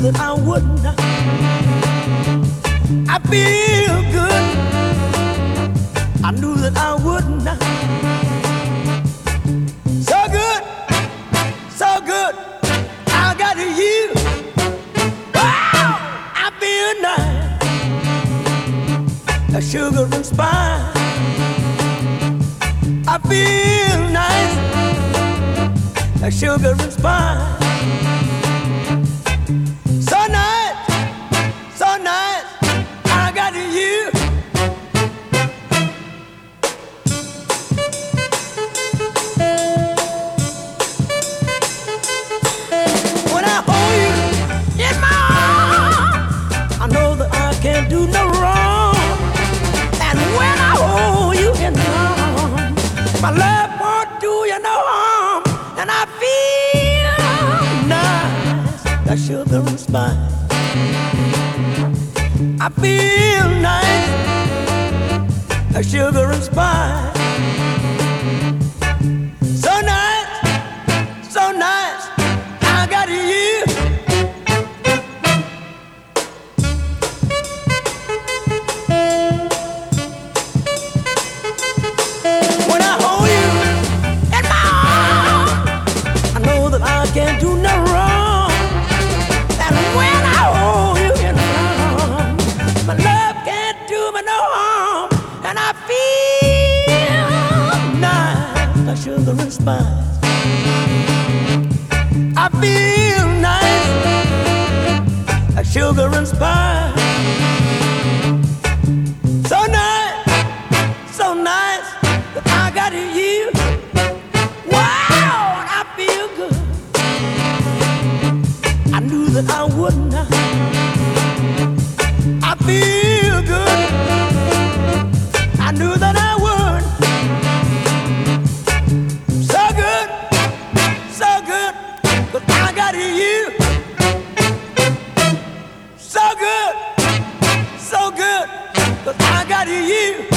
that I wouldn't. I feel good. I knew that I wouldn't. So good, so good. I got you. Wow, I feel nice. A sugar and spice. I feel nice. A sugar and spice. So nice, so nice. I got you. When I hold you in my arms, I know that I can't do no wrong. And when I hold you in my arms, my love won't do you no harm. And I feel nice, like sugar and spice. I feel nice, like sugar and spice. So nice, so nice. I got you. When I hold you in my arms, I know that I can't do no wrong. And when I hold you in my arms, my love can't do me no harm. And I feel nice, like sugar and spice. I feel nice, like sugar and spice. So nice, so nice that I got you. Wow, and I feel good. I knew that I wouldn't. I feel good. I knew that I would. So good, so good. But I got you. So good, so good. But I got you.